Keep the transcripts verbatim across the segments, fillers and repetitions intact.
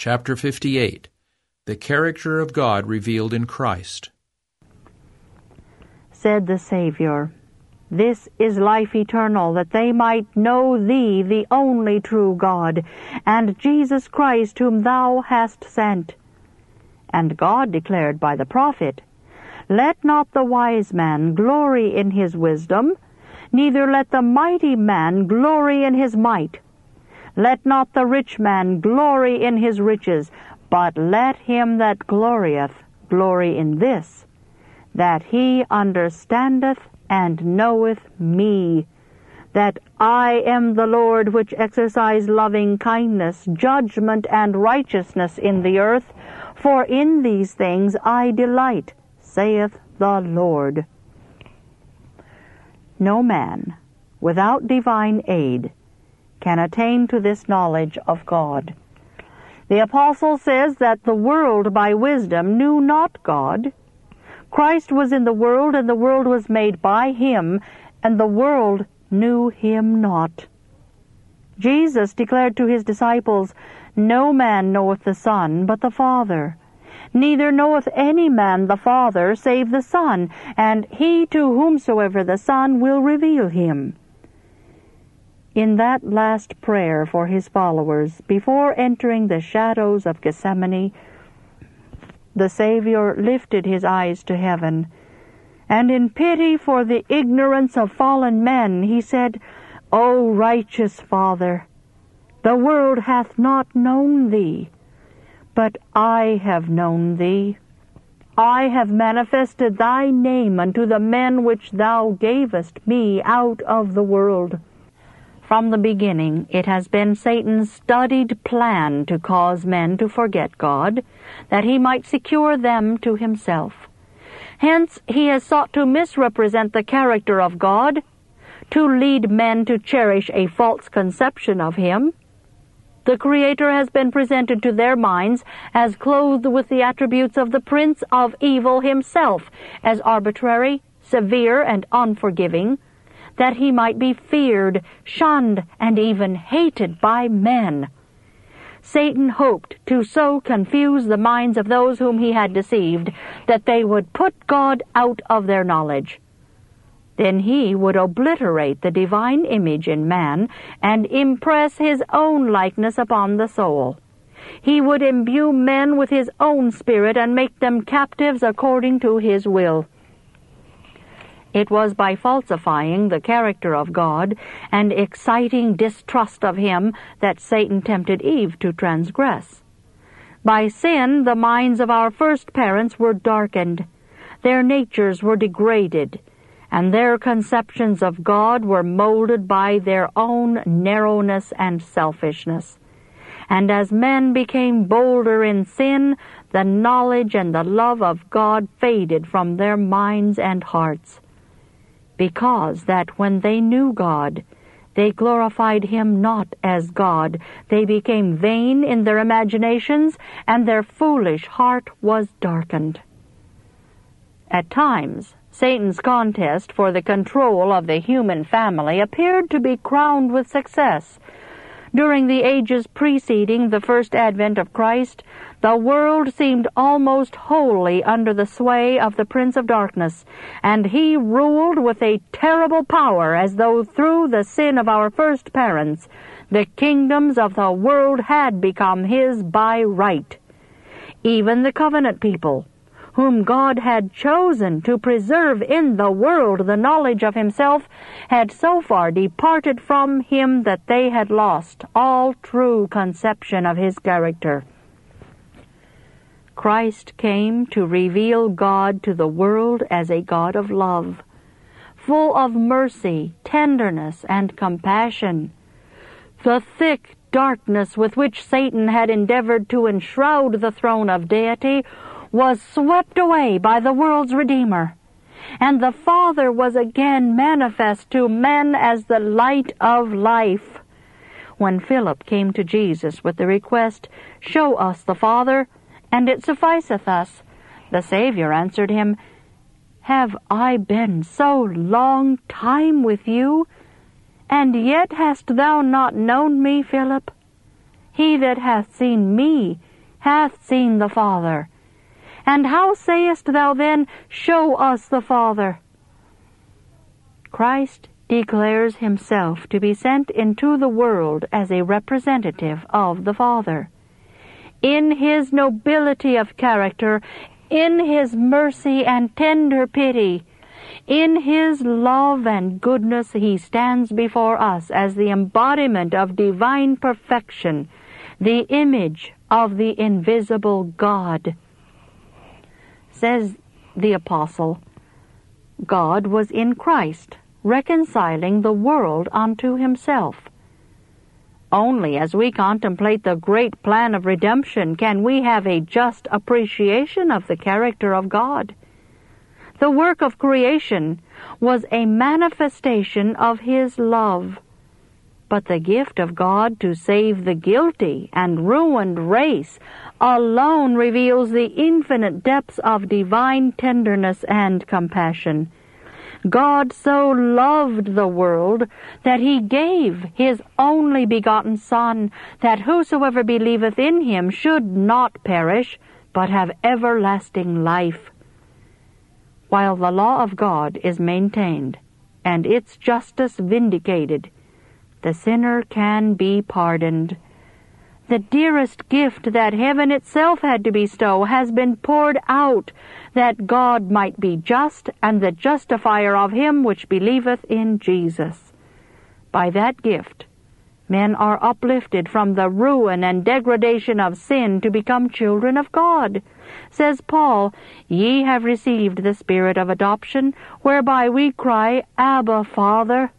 Chapter fifty-eight. The Character of God Revealed in Christ. Said the Savior, "This is life eternal, that they might know Thee, the only true God, and Jesus Christ, whom Thou hast sent." And God declared by the prophet, "Let not the wise man glory in his wisdom, neither let the mighty man glory in his might. Let not the rich man glory in his riches, but let him that glorieth glory in this, that he understandeth and knoweth me, that I am the Lord which exercise loving kindness, judgment, and righteousness in the earth, for in these things I delight, saith the Lord." No man, without divine aid, can attain to this knowledge of God. The apostle says that the world by wisdom knew not God. Christ was in the world, and the world was made by him, and the world knew him not. Jesus declared to his disciples, "No man knoweth the Son but the Father, neither knoweth any man the Father save the Son, and he to whomsoever the Son will reveal him." In that last prayer for his followers, before entering the shadows of Gethsemane, the Savior lifted his eyes to heaven, and in pity for the ignorance of fallen men, he said, "O righteous Father, the world hath not known thee, but I have known thee. I have manifested thy name unto the men which thou gavest me out of the world." From the beginning, it has been Satan's studied plan to cause men to forget God, that he might secure them to himself. Hence, he has sought to misrepresent the character of God, to lead men to cherish a false conception of him. The Creator has been presented to their minds as clothed with the attributes of the Prince of Evil himself, as arbitrary, severe, and unforgiving, that he might be feared, shunned, and even hated by men. Satan hoped to so confuse the minds of those whom he had deceived that they would put God out of their knowledge. Then he would obliterate the divine image in man and impress his own likeness upon the soul. He would imbue men with his own spirit and make them captives according to his will. It was by falsifying the character of God and exciting distrust of him that Satan tempted Eve to transgress. By sin, the minds of our first parents were darkened, their natures were degraded, and their conceptions of God were molded by their own narrowness and selfishness. And as men became bolder in sin, the knowledge and the love of God faded from their minds and hearts. Because that when they knew God, they glorified him not as God. They became vain in their imaginations, and their foolish heart was darkened. At times, Satan's contest for the control of the human family appeared to be crowned with success. During the ages preceding the first advent of Christ, the world seemed almost wholly under the sway of the Prince of Darkness, and he ruled with a terrible power as though through the sin of our first parents, the kingdoms of the world had become his by right. Even the covenant people, whom God had chosen to preserve in the world the knowledge of himself, had so far departed from him that they had lost all true conception of his character. Christ came to reveal God to the world as a God of love, full of mercy, tenderness, and compassion. The thick darkness with which Satan had endeavored to enshroud the throne of deity was swept away by the world's Redeemer, and the Father was again manifest to men as the light of life. When Philip came to Jesus with the request, "Show us the Father, and it sufficeth us," the Savior answered him, "Have I been so long time with you, and yet hast thou not known me, Philip? He that hath seen me, hath seen the Father. And how sayest thou then, Show us the Father? Christ declares himself to be sent into the world as a representative of the Father. In his nobility of character, in his mercy and tender pity, in his love and goodness, he stands before us as the embodiment of divine perfection, the image of the invisible God. Says the apostle, God was in Christ, reconciling the world unto himself. Only as we contemplate the great plan of redemption can we have a just appreciation of the character of God. The work of creation was a manifestation of his love, but the gift of God to save the guilty and ruined race alone reveals the infinite depths of divine tenderness and compassion. God so loved the world that he gave his only begotten Son, that whosoever believeth in him should not perish, but have everlasting life. While the law of God is maintained, and its justice vindicated, the sinner can be pardoned. The dearest gift that heaven itself had to bestow has been poured out, that God might be just and the justifier of him which believeth in Jesus. By that gift, men are uplifted from the ruin and degradation of sin to become children of God. Says Paul, Ye have received the Spirit of adoption, whereby we cry, Abba, Father.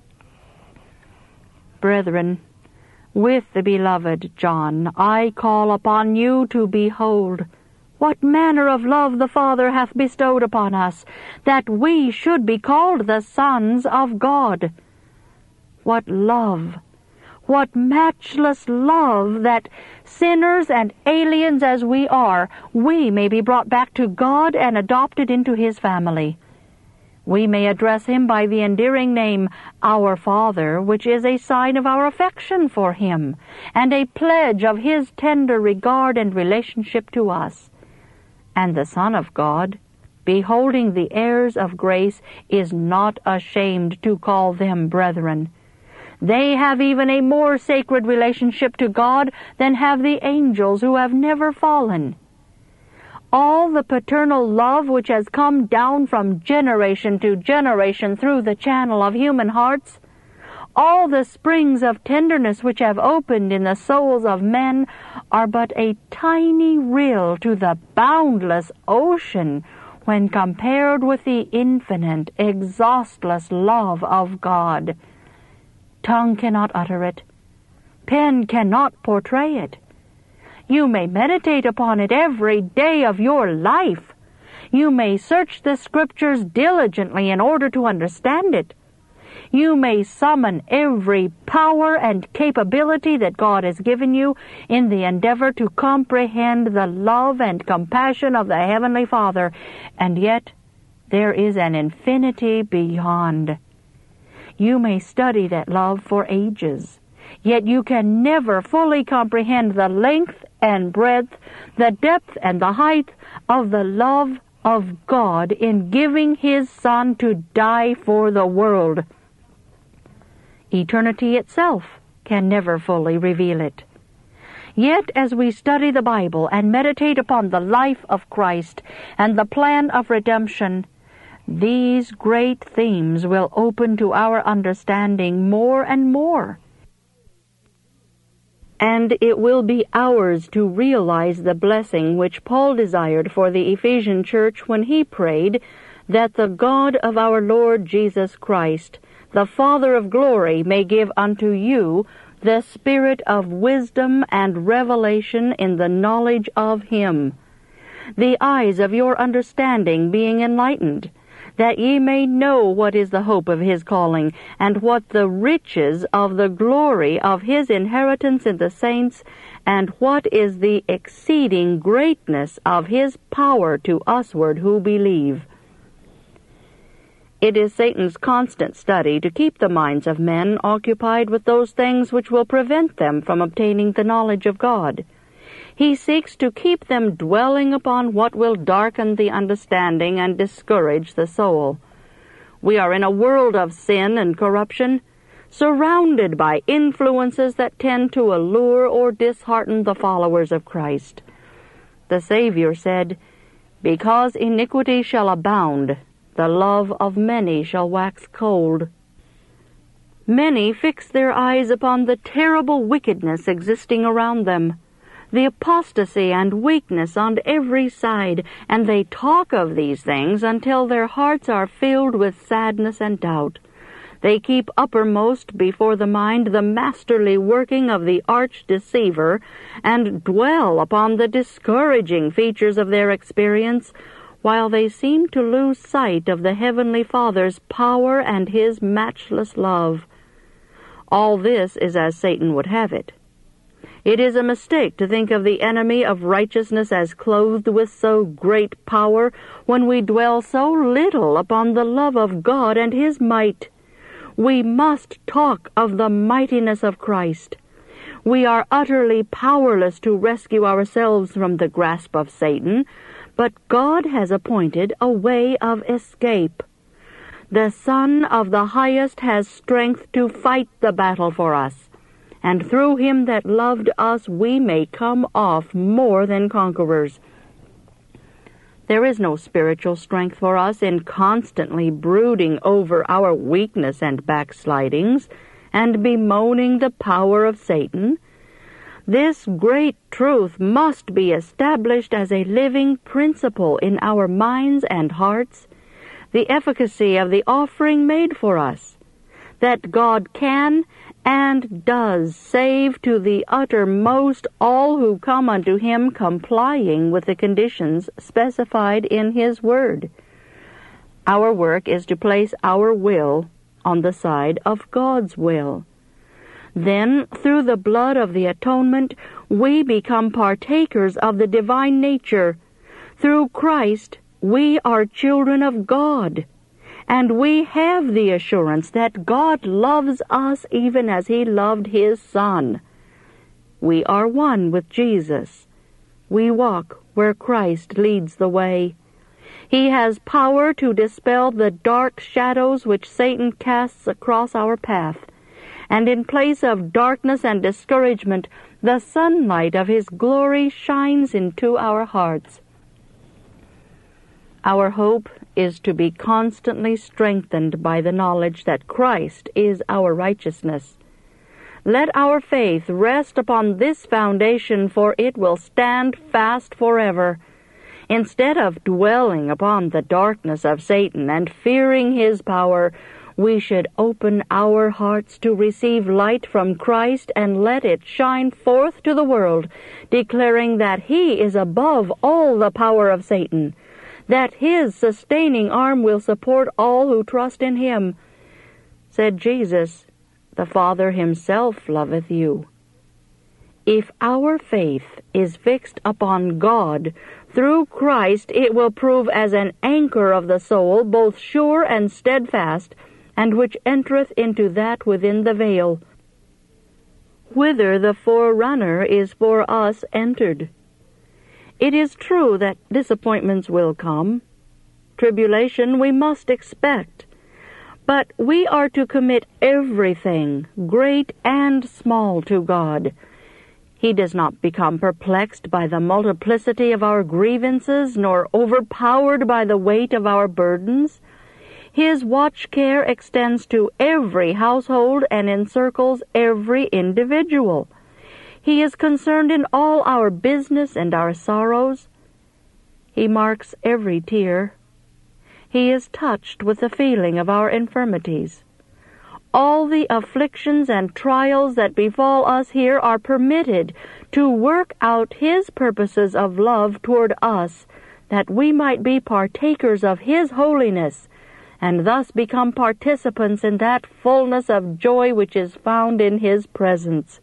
Brethren, with the beloved John, I call upon you to behold what manner of love the Father hath bestowed upon us, that we should be called the sons of God. What love, what matchless love, that sinners and aliens as we are, we may be brought back to God and adopted into his family. We may address him by the endearing name, Our Father, which is a sign of our affection for him, and a pledge of his tender regard and relationship to us. And the Son of God, beholding the heirs of grace, is not ashamed to call them brethren. They have even a more sacred relationship to God than have the angels who have never fallen. All the paternal love which has come down from generation to generation through the channel of human hearts, all the springs of tenderness which have opened in the souls of men, are but a tiny rill to the boundless ocean when compared with the infinite, exhaustless love of God. Tongue cannot utter it. Pen cannot portray it. You may meditate upon it every day of your life. You may search the Scriptures diligently in order to understand it. You may summon every power and capability that God has given you in the endeavor to comprehend the love and compassion of the Heavenly Father, and yet there is an infinity beyond. You may study that love for ages, yet you can never fully comprehend the length and breadth, the depth and the height of the love of God in giving his Son to die for the world. Eternity itself can never fully reveal it. Yet as we study the Bible and meditate upon the life of Christ and the plan of redemption, these great themes will open to our understanding more and more. And it will be ours to realize the blessing which Paul desired for the Ephesian church when he prayed that the God of our Lord Jesus Christ, the Father of glory, may give unto you the spirit of wisdom and revelation in the knowledge of him, the eyes of your understanding being enlightened, that ye may know what is the hope of his calling, and what the riches of the glory of his inheritance in the saints, and what is the exceeding greatness of his power to usward who believe. It is Satan's constant study to keep the minds of men occupied with those things which will prevent them from obtaining the knowledge of God. He seeks to keep them dwelling upon what will darken the understanding and discourage the soul. We are in a world of sin and corruption, surrounded by influences that tend to allure or dishearten the followers of Christ. The Savior said, "Because iniquity shall abound, the love of many shall wax cold." Many fix their eyes upon the terrible wickedness existing around them, the apostasy and weakness on every side, and they talk of these things until their hearts are filled with sadness and doubt. They keep uppermost before the mind the masterly working of the arch-deceiver, and dwell upon the discouraging features of their experience, while they seem to lose sight of the Heavenly Father's power and His matchless love. All this is as Satan would have it. It is a mistake to think of the enemy of righteousness as clothed with so great power when we dwell so little upon the love of God and His might. We must talk of the mightiness of Christ. We are utterly powerless to rescue ourselves from the grasp of Satan, but God has appointed a way of escape. The Son of the Highest has strength to fight the battle for us, and through Him that loved us we may come off more than conquerors. There is no spiritual strength for us in constantly brooding over our weakness and backslidings, and bemoaning the power of Satan. This great truth must be established as a living principle in our minds and hearts, the efficacy of the offering made for us, that God can and does save to the uttermost all who come unto Him complying with the conditions specified in His Word. Our work is to place our will on the side of God's will. Then, through the blood of the atonement, we become partakers of the divine nature. Through Christ, we are children of God, and we have the assurance that God loves us even as He loved His Son. We are one with Jesus. We walk where Christ leads the way. He has power to dispel the dark shadows which Satan casts across our path, and in place of darkness and discouragement, the sunlight of His glory shines into our hearts. Our hope is to be constantly strengthened by the knowledge that Christ is our righteousness. Let our faith rest upon this foundation, for it will stand fast forever. Instead of dwelling upon the darkness of Satan and fearing his power, we should open our hearts to receive light from Christ and let it shine forth to the world, declaring that He is above all the power of Satan, that His sustaining arm will support all who trust in Him. Said Jesus, "The Father Himself loveth you." If our faith is fixed upon God, through Christ it will prove as an anchor of the soul, both sure and steadfast, and which entereth into that within the veil, whither the forerunner is for us entered. It is true that disappointments will come. Tribulation we must expect. But we are to commit everything, great and small, to God. He does not become perplexed by the multiplicity of our grievances, nor overpowered by the weight of our burdens. His watch care extends to every household and encircles every individual. He is concerned in all our business and our sorrows. He marks every tear. He is touched with the feeling of our infirmities. All the afflictions and trials that befall us here are permitted to work out His purposes of love toward us, that we might be partakers of His holiness, and thus become participants in that fullness of joy which is found in His presence.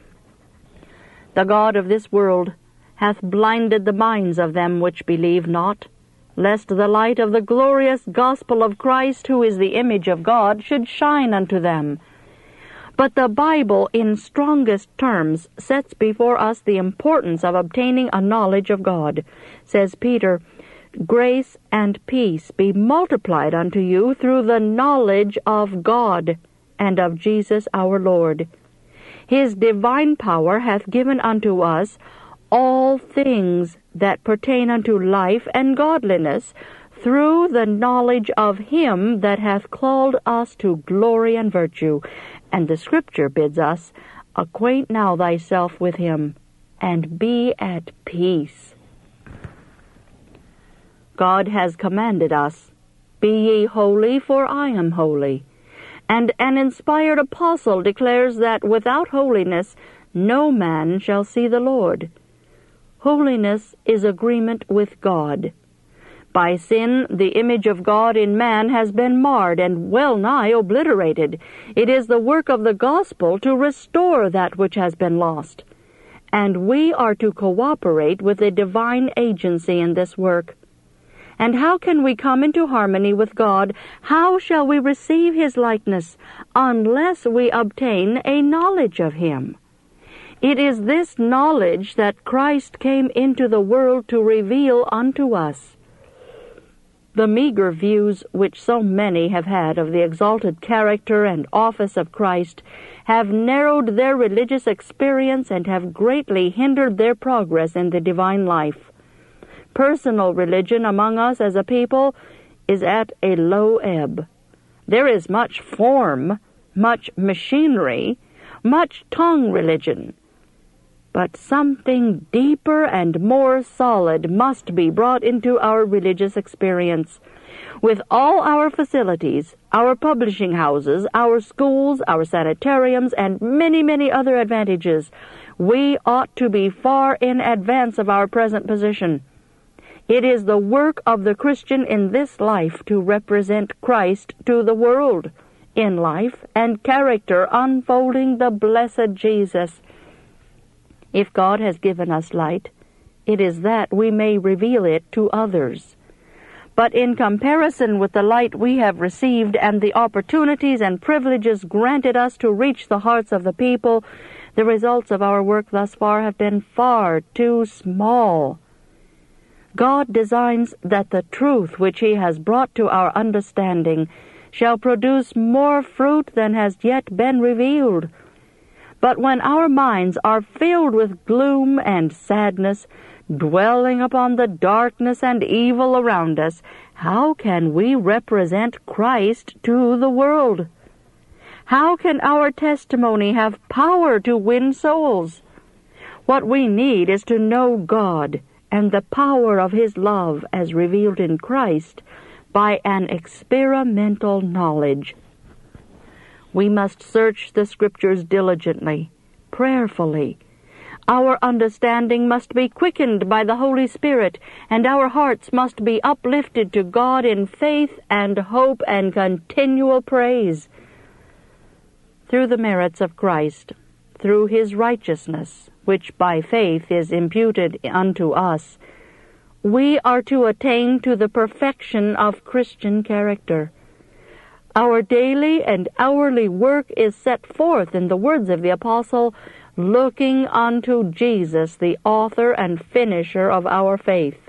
The God of this world hath blinded the minds of them which believe not, lest the light of the glorious gospel of Christ, who is the image of God, should shine unto them. But the Bible, in strongest terms, sets before us the importance of obtaining a knowledge of God. Says Peter, "Grace and peace be multiplied unto you through the knowledge of God and of Jesus our Lord. His divine power hath given unto us all things that pertain unto life and godliness, through the knowledge of Him that hath called us to glory and virtue." And the Scripture bids us, "Acquaint now thyself with Him, and be at peace." God has commanded us, "Be ye holy, for I am holy." And an inspired apostle declares that without holiness no man shall see the Lord. Holiness is agreement with God. By sin, the image of God in man has been marred and well nigh obliterated. It is the work of the gospel to restore that which has been lost. And we are to cooperate with the divine agency in this work. And how can we come into harmony with God? How shall we receive His likeness unless we obtain a knowledge of Him? It is this knowledge that Christ came into the world to reveal unto us. The meager views which so many have had of the exalted character and office of Christ have narrowed their religious experience and have greatly hindered their progress in the divine life. Personal religion among us as a people is at a low ebb. There is much form, much machinery, much tongue religion. But something deeper and more solid must be brought into our religious experience. With all our facilities, our publishing houses, our schools, our sanitariums, and many, many other advantages, we ought to be far in advance of our present position. It is the work of the Christian in this life to represent Christ to the world, in life and character unfolding the blessed Jesus. If God has given us light, it is that we may reveal it to others. But in comparison with the light we have received and the opportunities and privileges granted us to reach the hearts of the people, the results of our work thus far have been far too small. God designs that the truth which He has brought to our understanding shall produce more fruit than has yet been revealed. But when our minds are filled with gloom and sadness, dwelling upon the darkness and evil around us, how can we represent Christ to the world? How can our testimony have power to win souls? What we need is to know God and the power of His love as revealed in Christ by an experimental knowledge. We must search the Scriptures diligently, prayerfully. Our understanding must be quickened by the Holy Spirit, and our hearts must be uplifted to God in faith and hope and continual praise. Through the merits of Christ, through His righteousness, which by faith is imputed unto us, we are to attain to the perfection of Christian character. Our daily and hourly work is set forth in the words of the Apostle, "Looking unto Jesus, the author and finisher of our faith."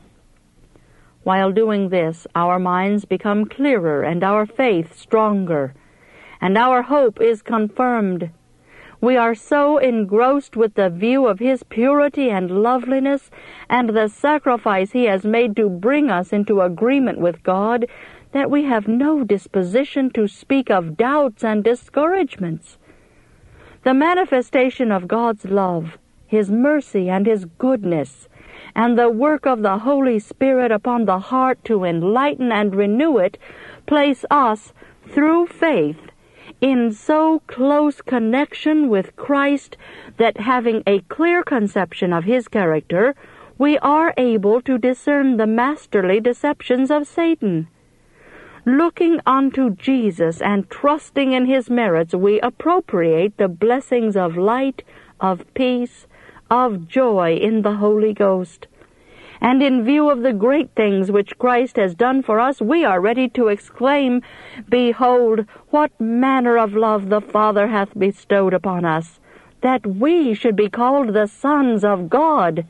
While doing this, our minds become clearer and our faith stronger, and our hope is confirmed. We are so engrossed with the view of His purity and loveliness and the sacrifice He has made to bring us into agreement with God that we have no disposition to speak of doubts and discouragements. The manifestation of God's love, His mercy and His goodness, and the work of the Holy Spirit upon the heart to enlighten and renew it, place us, through faith, in so close connection with Christ that, having a clear conception of His character, we are able to discern the masterly deceptions of Satan. Looking unto Jesus and trusting in His merits, we appropriate the blessings of light, of peace, of joy in the Holy Ghost. And in view of the great things which Christ has done for us, we are ready to exclaim, Behold, what manner of love the Father hath bestowed upon us, that we should be called the sons of God.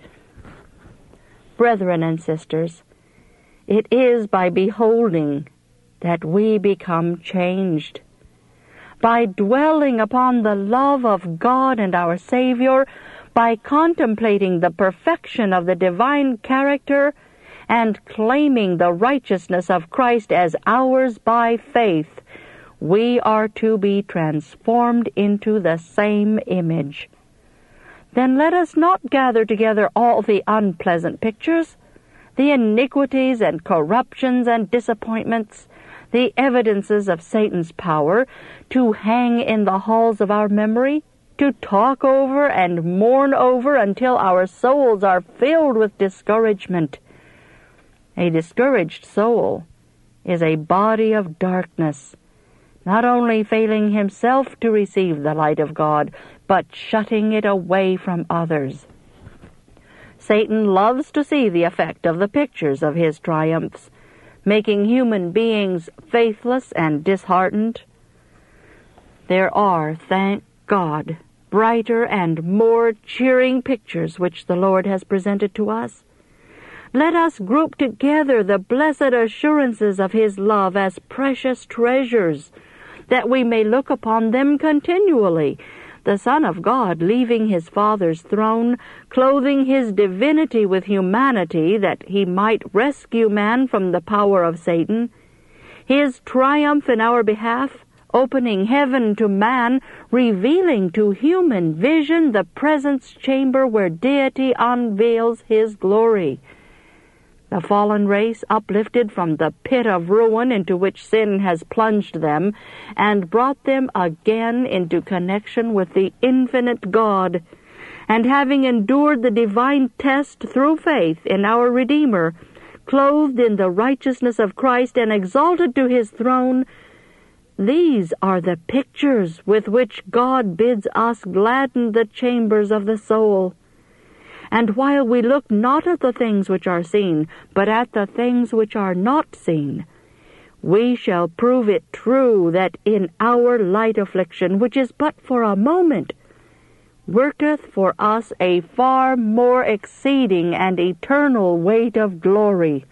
Brethren and sisters, it is by beholding that we become changed. By dwelling upon the love of God and our Savior, by contemplating the perfection of the divine character, and claiming the righteousness of Christ as ours by faith, we are to be transformed into the same image. Then let us not gather together all the unpleasant pictures, the iniquities and corruptions and disappointments, the evidences of Satan's power, to hang in the halls of our memory, to talk over and mourn over until our souls are filled with discouragement. A discouraged soul is a body of darkness, not only failing himself to receive the light of God, but shutting it away from others. Satan loves to see the effect of the pictures of his triumphs, making human beings faithless and disheartened. There are, thank God, brighter and more cheering pictures which the Lord has presented to us. Let us group together the blessed assurances of his love as precious treasures, that we may look upon them continually. The Son of God leaving his Father's throne, clothing his divinity with humanity that he might rescue man from the power of Satan, his triumph in our behalf, opening heaven to man, revealing to human vision the presence chamber where deity unveils his glory. The fallen race, uplifted from the pit of ruin into which sin has plunged them, and brought them again into connection with the infinite God, and having endured the divine test through faith in our Redeemer, clothed in the righteousness of Christ and exalted to his throne, these are the pictures with which God bids us gladden the chambers of the soul. And while we look not at the things which are seen, but at the things which are not seen, we shall prove it true that in our light affliction, which is but for a moment, worketh for us a far more exceeding and eternal weight of glory.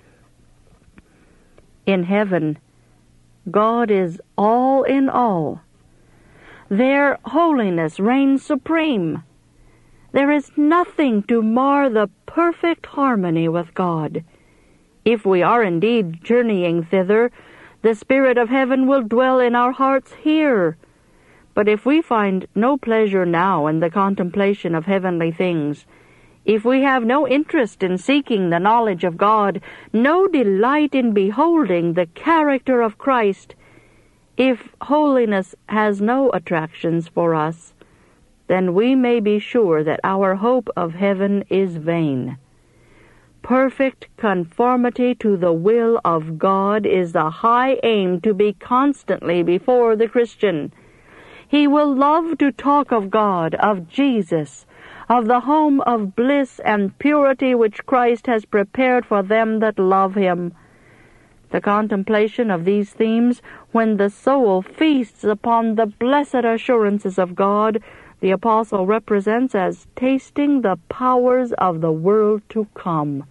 In heaven, God is all in all. There holiness reigns supreme. There is nothing to mar the perfect harmony with God. If we are indeed journeying thither, the Spirit of heaven will dwell in our hearts here. But if we find no pleasure now in the contemplation of heavenly things, if we have no interest in seeking the knowledge of God, no delight in beholding the character of Christ, if holiness has no attractions for us, then we may be sure that our hope of heaven is vain. Perfect conformity to the will of God is the high aim to be constantly before the Christian. He will love to talk of God, of Jesus, of the home of bliss and purity which Christ has prepared for them that love him. The contemplation of these themes, when the soul feasts upon the blessed assurances of God, the apostle represents as tasting the powers of the world to come.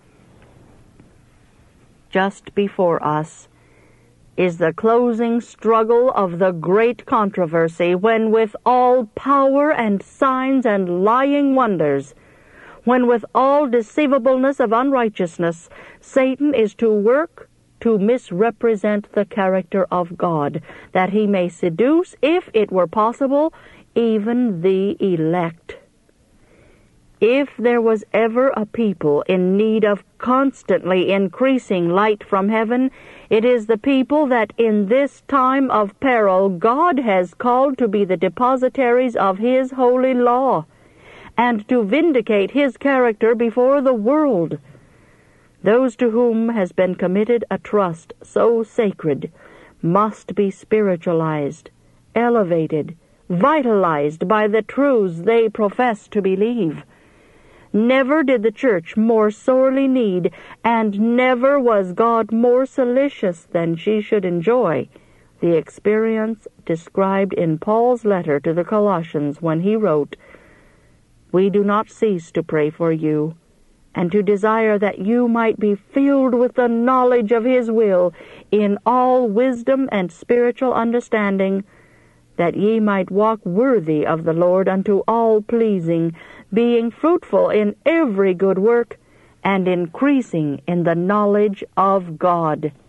Just before us is the closing struggle of the great controversy, when with all power and signs and lying wonders, when with all deceivableness of unrighteousness, Satan is to work to misrepresent the character of God, that he may seduce, if it were possible, even the elect. If there was ever a people in need of constantly increasing light from heaven, it is the people that in this time of peril God has called to be the depositaries of his holy law, and to vindicate his character before the world. Those to whom has been committed a trust so sacred must be spiritualized, elevated, vitalized by the truths they profess to believe. Never did the church more sorely need, and never was God more solicitous than she should enjoy the experience described in Paul's letter to the Colossians when he wrote, "We do not cease to pray for you, and to desire that you might be filled with the knowledge of his will in all wisdom and spiritual understanding, that ye might walk worthy of the Lord unto all pleasing, being fruitful in every good work, and increasing in the knowledge of God."